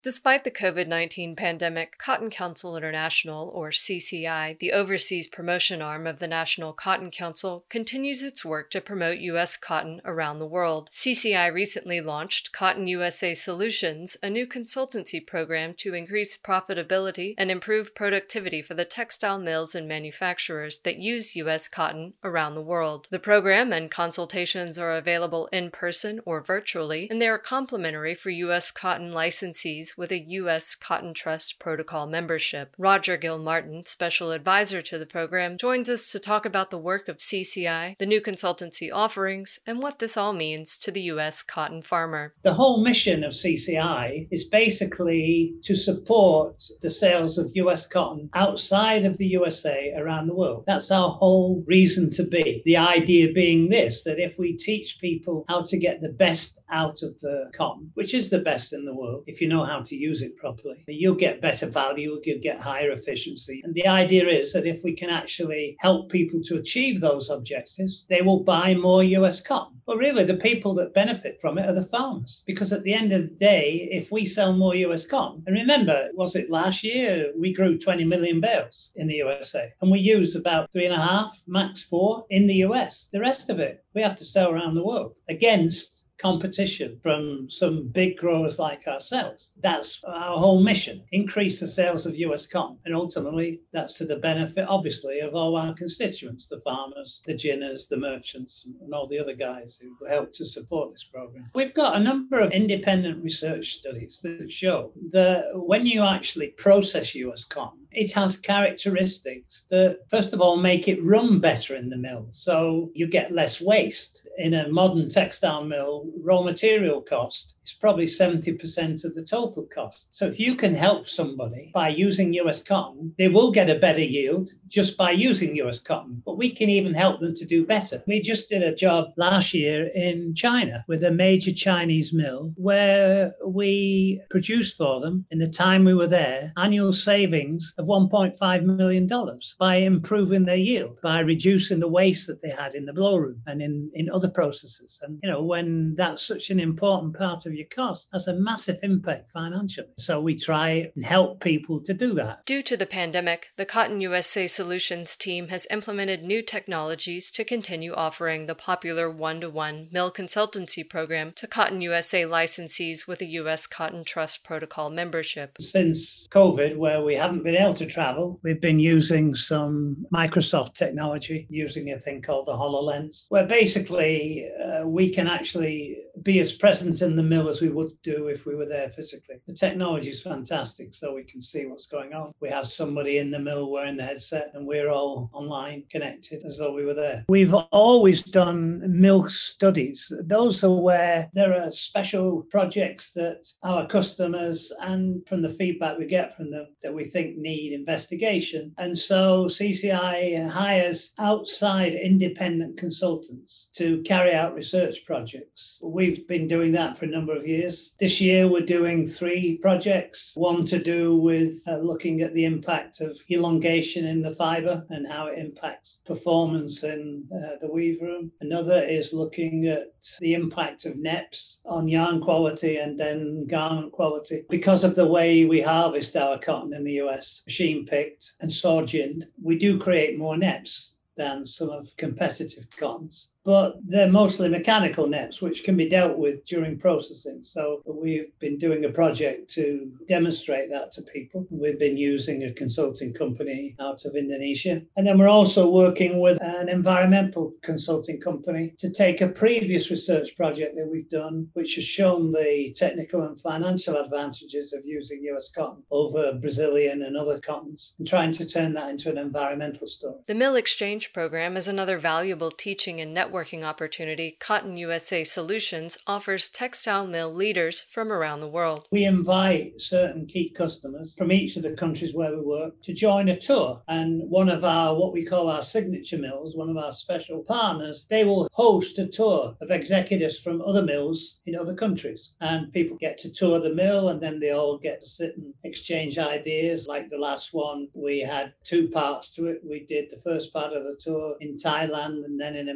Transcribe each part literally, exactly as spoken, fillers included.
Despite the COVID nineteen pandemic, Cotton Council International, or C C I, the overseas promotion arm of the National Cotton Council, continues its work to promote U S cotton around the world. C C I recently launched Cotton U S A Solutions, a new consultancy program to increase profitability and improve productivity for the textile mills and manufacturers that use U S cotton around the world. The program and consultations are available in person or virtually, and they are complimentary for U S cotton licensees with a U S Cotton Trust Protocol membership. Roger Gilmartin, special advisor to the program, joins us to talk about the work of C C I, the new consultancy offerings, and what this all means to the U S cotton farmer. The whole mission of C C I is basically to support the sales of U S cotton outside of the U S A around the world. That's our whole reason to be. The idea being this, that if we teach people how to get the best out of the cotton, which is the best in the world, if you know how to use it properly, you'll get better value, you'll get higher efficiency. And the idea is that if we can actually help people to achieve those objectives, they will buy more U S cotton. But really, the people that benefit from it are the farmers. Because at the end of the day, if we sell more U S cotton, and remember, was it last year we grew twenty million bales in the U S A, and we use about three and a half, max four in the U S. The rest of it, we have to sell around the world against competition from some big growers like ourselves. That's our whole mission, increase the sales of U S cotton. And ultimately, that's to the benefit, obviously, of all our constituents, the farmers, the ginners, the merchants, and all the other guys who help to support this program. We've got a number of independent research studies that show that when you actually process U S cotton, it has characteristics that, first of all, make it run better in the mill. So you get less waste. In a modern textile mill, raw material cost is probably seventy percent of the total cost. So if you can help somebody by using U S cotton, they will get a better yield just by using U S cotton. But we can even help them to do better. We just did a job last year in China with a major Chinese mill where we produced for them, in the time we were there, annual savings of one point five million dollars by improving their yield, by reducing the waste that they had in the blow room and in, in other processes. And, you know, when that's such an important part of your cost, that's a massive impact financially. So we try and help people to do that. Due to the pandemic, the Cotton U S A Solutions team has implemented new technologies to continue offering the popular one-to-one mill consultancy program to Cotton U S A licensees with a U S Cotton Trust Protocol membership. Since COVID, where we haven't been able to travel, we've been using some Microsoft technology, using a thing called the HoloLens, where basically uh, we can actually be as present in the mill as we would do if we were there physically. The technology is fantastic, so we can see what's going on. We have somebody in the mill wearing the headset, and we're all online connected as though we were there. We've always done mill studies. Those are where there are special projects that our customers, and from the feedback we get from them, that we think need investigation. And so C C I hires outside independent consultants to carry out research projects. We've been doing that for a number of years. This year we're doing three projects. One to do with uh, looking at the impact of elongation in the fibre and how it impacts performance in uh, the weave room. Another is looking at the impact of N E P S on yarn quality and then garment quality. Because of the way we harvest our cotton in the U S, machine picked and saw ginned, we do create more N E P S than some of competitive cottons. But they're mostly mechanical N E P S, which can be dealt with during processing. So we've been doing a project to demonstrate that to people. We've been using a consulting company out of Indonesia. And then we're also working with an environmental consulting company to take a previous research project that we've done, which has shown the technical and financial advantages of using U S cotton over Brazilian and other cottons, and trying to turn that into an environmental story. The Mill Exchange Program is another valuable teaching and networking Networking opportunity Cotton U S A Solutions offers textile mill leaders from around the world. We invite certain key customers from each of the countries where we work to join a tour. And one of our, what we call our signature mills, one of our special partners, they will host a tour of executives from other mills in other countries. And people get to tour the mill, and then they all get to sit and exchange ideas. Like the last one, we had two parts to it. We did the first part of the tour in Thailand and then in a mill in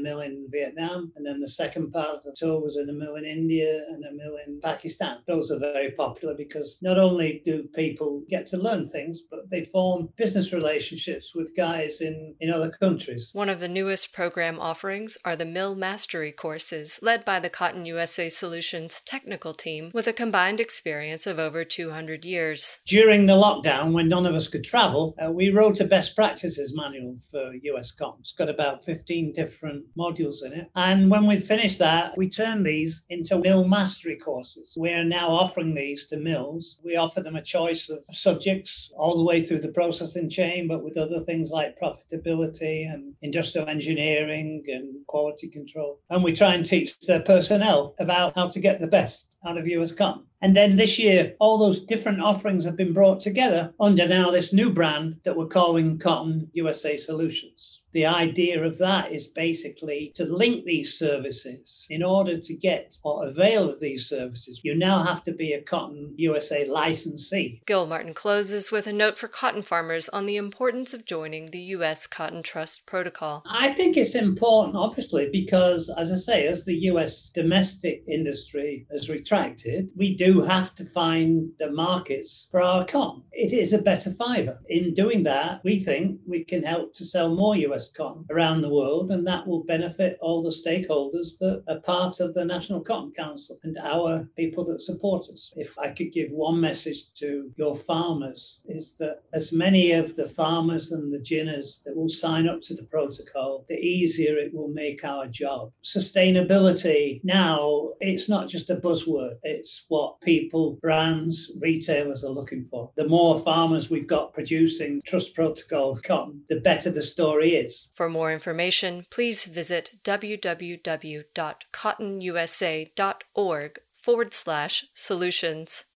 in Vietnam. And then the second part of the tour was in a mill in India and a mill in Pakistan. Those are very popular because not only do people get to learn things, but they form business relationships with guys in, in other countries. One of the newest program offerings are the Mill Mastery courses, led by the Cotton U S A Solutions technical team with a combined experience of over two hundred years. During the lockdown, when none of us could travel, uh, we wrote a best practices manual for U S Cotton. It's got about fifteen different modules in it. And when we finished that, we turned these into Mill Mastery courses. We're now offering these to mills. We offer them a choice of subjects all the way through the processing chain, but with other things like profitability and industrial engineering and quality control. And we try and teach the personnel about how to get the best out of U S Cotton. And then this year, all those different offerings have been brought together under now this new brand that we're calling Cotton U S A Solutions. The idea of that is basically to link these services. In order to get or avail of these services, you now have to be a Cotton U S A licensee. Gilmartin closes with a note for cotton farmers on the importance of joining the U S Cotton Trust Protocol. I think it's important, obviously, because, as I say, as the U S domestic industry has retracted, we do have to find the markets for our cotton. It is a better fibre. In doing that, we think we can help to sell more U S cotton around the world, and that will benefit all the stakeholders that are part of the National Cotton Council and our people that support us. If I could give one message to your farmers, is that as many of the farmers and the ginners that will sign up to the protocol, the easier it will make our job. Sustainability now, it's not just a buzzword, it's what people, brands, retailers are looking for. The more farmers we've got producing Trust Protocol cotton, the better the story is. For more information, please visit www.cottonusa.org forward slash solutions.